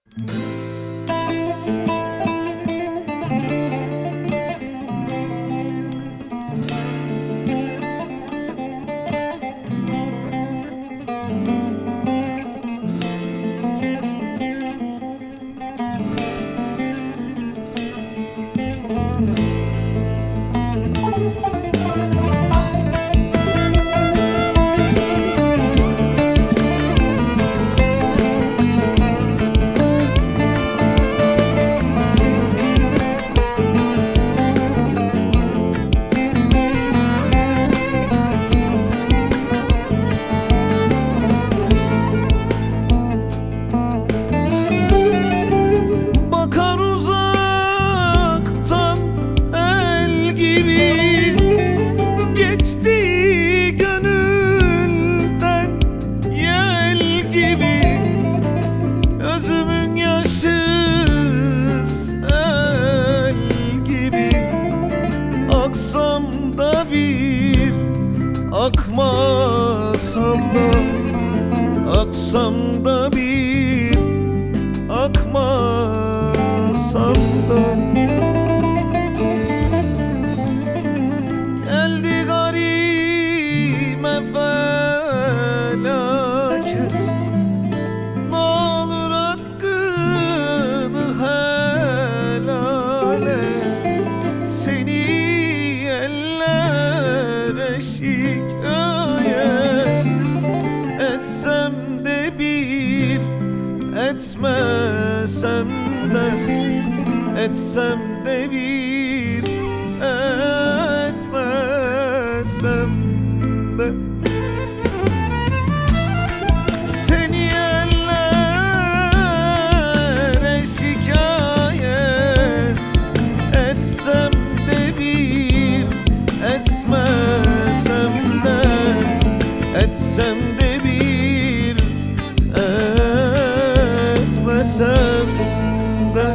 Bakar uzaktan el gibi, geçti gönülden yel gibi. Gözümün yaşı sel gibi, aksam da bir, akmasam da, aksam da bir, akmasam da. Geldi garime felaket, n'olur hakkını helal et. Seni eller eşik etsem de bir, etmesem de, etsem de bir, etmesem de. Seni ellere şikayet etsem de bir, etmesem de, etsem de bir, etmesem de.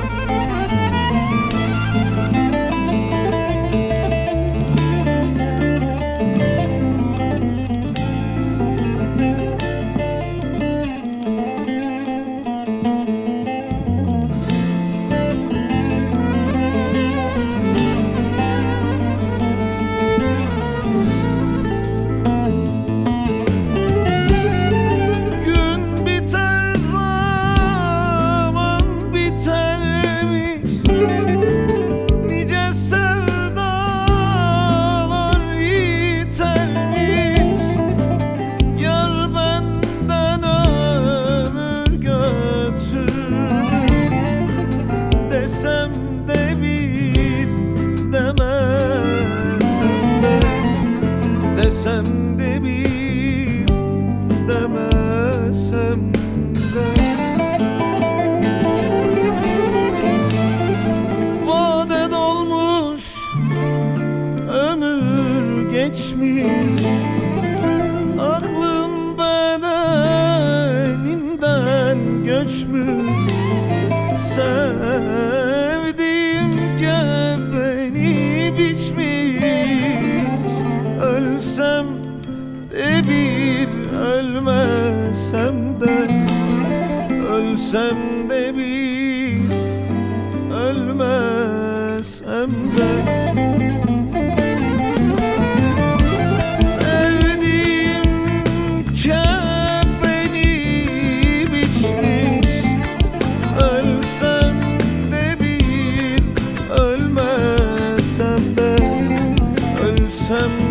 Desem de bir, demesem de. Vade dolmuş, ömür geçmiş, aklım bedenimden göçmüş. Sevdiğim beni biçmiş, ölsem de bir, ölmesem de, ölsem de bir, ölmesem de. Sevdiğim beni biçmiş, ölsem de bir, ölmesem de, ölsem